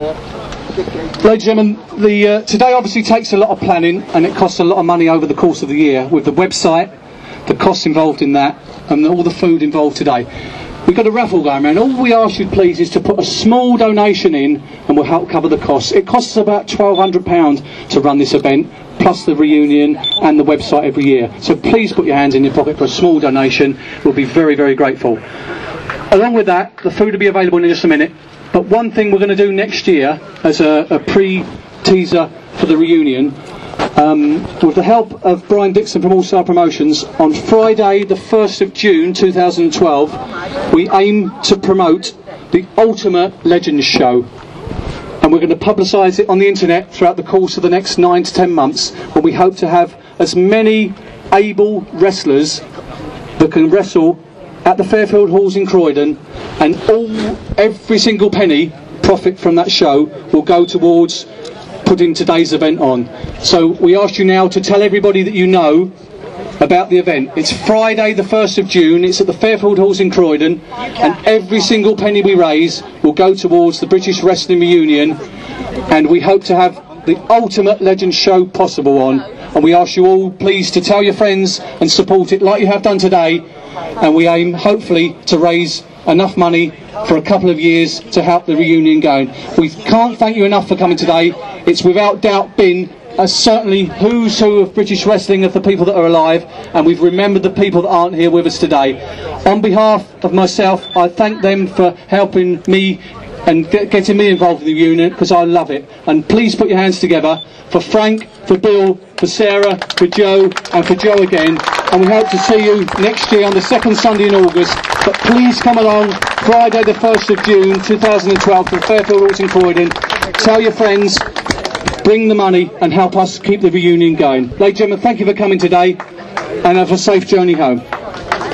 Ladies and gentlemen, today obviously takes a lot of planning and it costs a lot of money over the course of the year with the website, the costs involved in that and all the food involved today. We've got a raffle going around. All we ask you please is to put a small donation in and we'll help cover the costs. It costs about £1,200 to run this event, plus the reunion and the website every year. So please put your hands in your pocket for a small donation. We'll be very, very grateful. Along with that, the food will be available in just a minute. But one thing we're going to do next year as a pre-teaser for the reunion, with the help of Brian Dixon from All Star Promotions, on Friday the 1st of June 2012 we aim to promote the Ultimate Legends Show, and we're going to publicise it on the internet throughout the course of the next 9 to 10 months, when we hope to have as many able wrestlers that can wrestle at the Fairfield Halls in Croydon, and every single penny profit from that show will go towards putting today's event on. So we ask you now to tell everybody that you know about the event. It's Friday the 1st of June, it's at the Fairfield Halls in Croydon, and every single penny we raise will go towards the British Wrestling Reunion, and we hope to have the Ultimate Legends Show possible on, and we ask you all please to tell your friends and support it like you have done today, and we aim hopefully to raise enough money for a couple of years to help the reunion going. We can't thank you enough for coming today. It's without doubt been certainly who's who of British wrestling, of the people that are alive, and we've remembered the people that aren't here with us today. On behalf of myself, I thank them for helping me and getting me involved in the reunion, because I love it. And please put your hands together for Frank, for Bill, for Sarah, for Joe, and for Joe again. And we hope to see you next year on the second Sunday in August. But please come along Friday the 1st of June 2012 to the Fairfield Halls in Croydon. Tell your friends, bring the money and help us keep the reunion going. Ladies and gentlemen, thank you for coming today and have a safe journey home.